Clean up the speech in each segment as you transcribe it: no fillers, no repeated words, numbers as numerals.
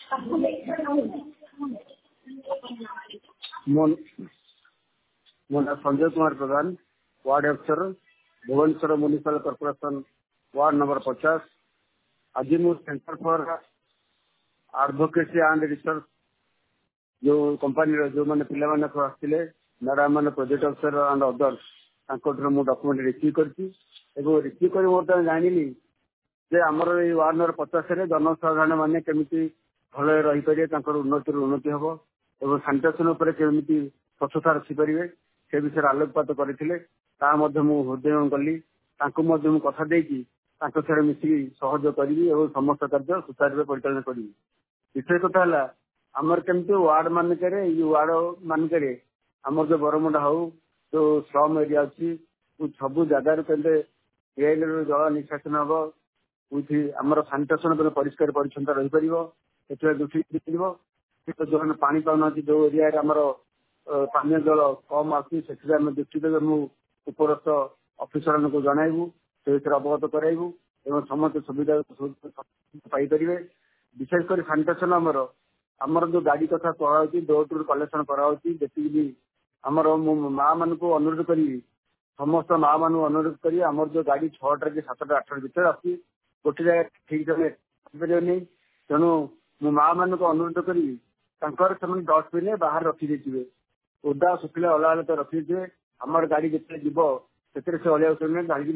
ମୋ ନାଁ संजय कुमार प्रधान, वार्ड अफसर, Bhubaneswar municipal corporation, ward number 50। आज मु centre for advocacy and research जो कंपनी जो मैंने पिला माने आसते मैडम मैंने प्रोजेक्ट अफसर and others document receive receive कर मोर जानी जे आमर ये वार्ड नंबर 50 रे जनसाधारण मैंने केमिति भल रही पारे उन्नति उन्नति हम और सानिटेसन उपर केमिति स्वच्छता रखिपारे से विषय आलोकपात करते हृदय कली कथा देकी मिसिकी सहयोग करी और समस्त कार्य सुचारू परिचालन करी। विषय कथा है आमर केमती वार्ड मानक वार्ड मानक आमर जो बरमुंडा हो जो स्लम एरिया अच्छी सब जगार जल निष्कासन हम आमर सानिटेसन परिष्कार परिच्छन्नता रही पार जो पानी पाऊना जो एरिया पानी जल कम आम दृष्टि देवे उपरस्थ अफिसर को जनइबू से अवगत कराइबू एवं समस्त सुविधा पाइपर। विशेषकर सानिटेसन आमर जो गाड़ी कथा कहुच्छी डोर टू कलेक्शन कराती आमर माँ मान को अनुरोध करी समस्त माँ मान अनुरोध करी आमर जो गाड़ी 6टा कि 7टा 8टा भर आती गोटे जगह ठीक जगह तेणु मो माँ मान को अनुरोध करी डस्टबिन बाहर रखी ओदा सुखिला अला तो रखी आमर गाड़ी जिते जीव से अलिया गाड़ी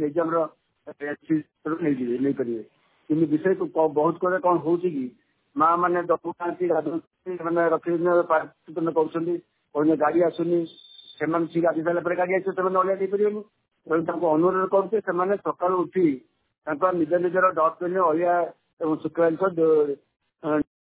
नहीं पारे कि विषय बहुत कौन कौन हो माँ मैंने दबुना मैंने रखी कर गाड़ी आसुनी से गाड़ी सारा गाड़ी आस अलिया दे पारे अनुरोध करुचे सका उठी निज निजर डस्टबिन अलिया सुखा